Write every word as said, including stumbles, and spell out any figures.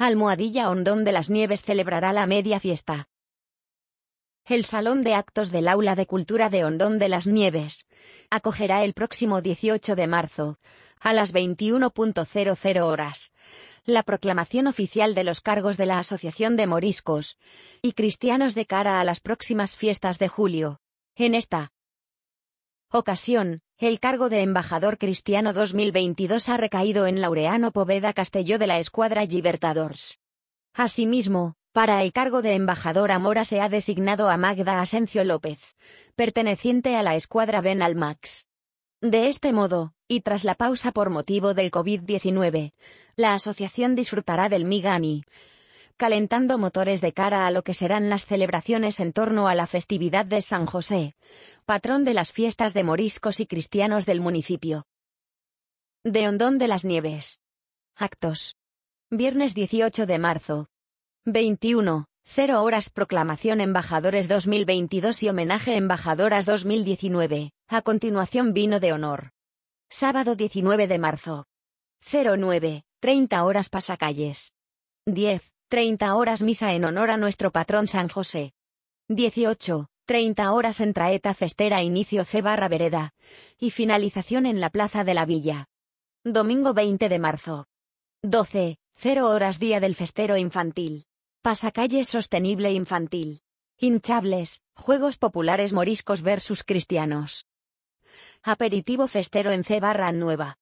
Almohadilla Hondón de las Nieves celebrará la media fiesta. El Salón de Actos del Aula de Cultura de Hondón de las Nieves acogerá el próximo dieciocho de marzo, a las veintiuna horas, la proclamación oficial de los cargos de la Asociación de Moriscos y Cristianos de cara a las próximas fiestas de julio. En esta ocasión, el cargo de Embajador Cristiano dos mil veintidós ha recaído en Laureano Poveda Castelló de la Escuadra Libertadores. Asimismo, para el cargo de Embajador Amora se ha designado a Magda Asencio López, perteneciente a la Escuadra Ben Almax. De este modo, y tras la pausa por motivo del COVID diecinueve, la asociación disfrutará del Migani, calentando motores de cara a lo que serán las celebraciones en torno a la festividad de San José, patrón de las fiestas de moriscos y cristianos del municipio de Hondón de las Nieves. Actos. Viernes dieciocho de marzo. veintiuna horas Proclamación Embajadores dos mil veintidós y Homenaje Embajadoras dos mil diecinueve. A continuación Vino de Honor. Sábado diecinueve de marzo. nueve treinta horas Pasacalles. diez treinta horas Misa en honor a nuestro patrón San José. dieciocho treinta horas Entraeta Festera Inicio C barra Vereda. Y finalización en la Plaza de la Villa. Domingo veinte de marzo. doce horas Día del Festero Infantil. Pasacalles Sostenible Infantil. Hinchables, Juegos Populares Moriscos versus Cristianos. Aperitivo Festero en C barra Nueva.